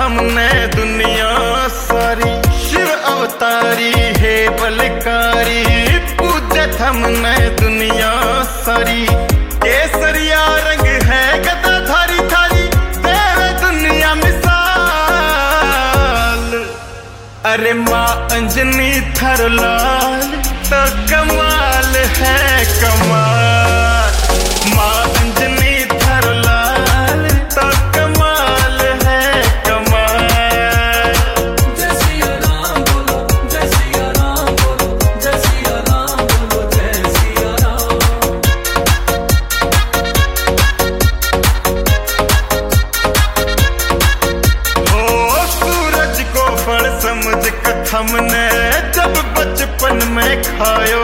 थामने दुनिया सारी। शिव अवतारी है बलकारी, पूजे थमने दुनिया सारी। केसरिया रंग है गदाधारी थारी, तेरे दुनिया मिसाल। अरे माँ अंजनी थारो लाल तो कमाल है कमाल। माँ अंजनी थारो लाल तो कमाल है कमाल। जय सिया राम बोलो, जय सिया राम बोलो, जय सिया राम बोलो, जय सिया राम। हो सूरज को फल समझ हमने जब बचपन में खायो।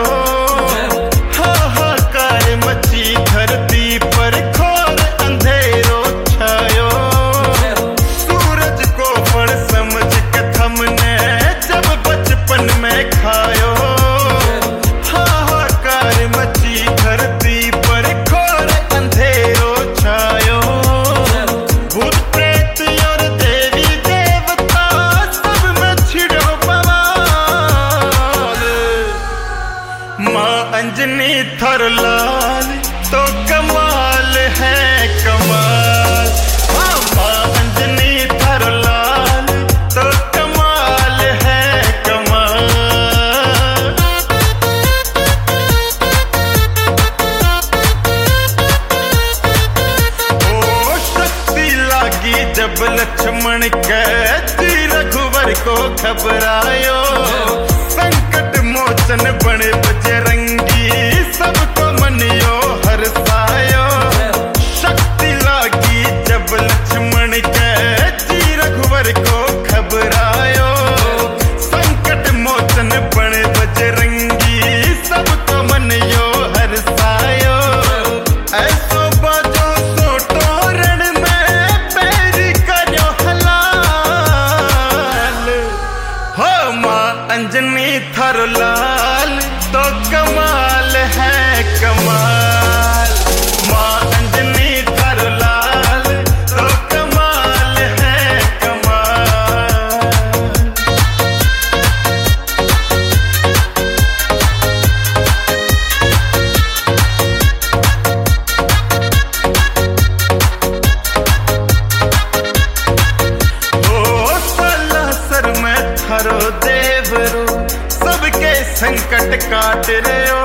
हाहाकार मची धरती पर, घोर अंधेरो छायो। सूरज को फल समझ के हमने जब बचपन में खायो। हाहाकार मची धरती पर, घोर अंधेरो छायो। भूत प्रेत और देवी देवता सब में छिड़ो माँ अंजनी थारो लाल तो कमाल है कमाल। हाँ माँ अंजनी थारो लाल तो कमाल है कमाल। ओ शक्ति लागी जब लक्ष्मण के, जी रघुवर को घबरायो। संकट मोचन बने बजरंगी, सबको मनियो हरसायो। शक्ति लागी जब लक्ष्मण के, जी रघुवर को घबरायो। संकट मोचन बने बजरंगी, सबको मनियो हरसायो। ऐसो बाजो सो तोरण में, पैरी करो हलाल। हो माँ अंजनी थारो लाल तो कमाल है कमाल। माँ अंजनी थारो लाल तो कमाल है कमाल। ओ सलासर में थारो देवरो, सबके संकट काट रहे हो।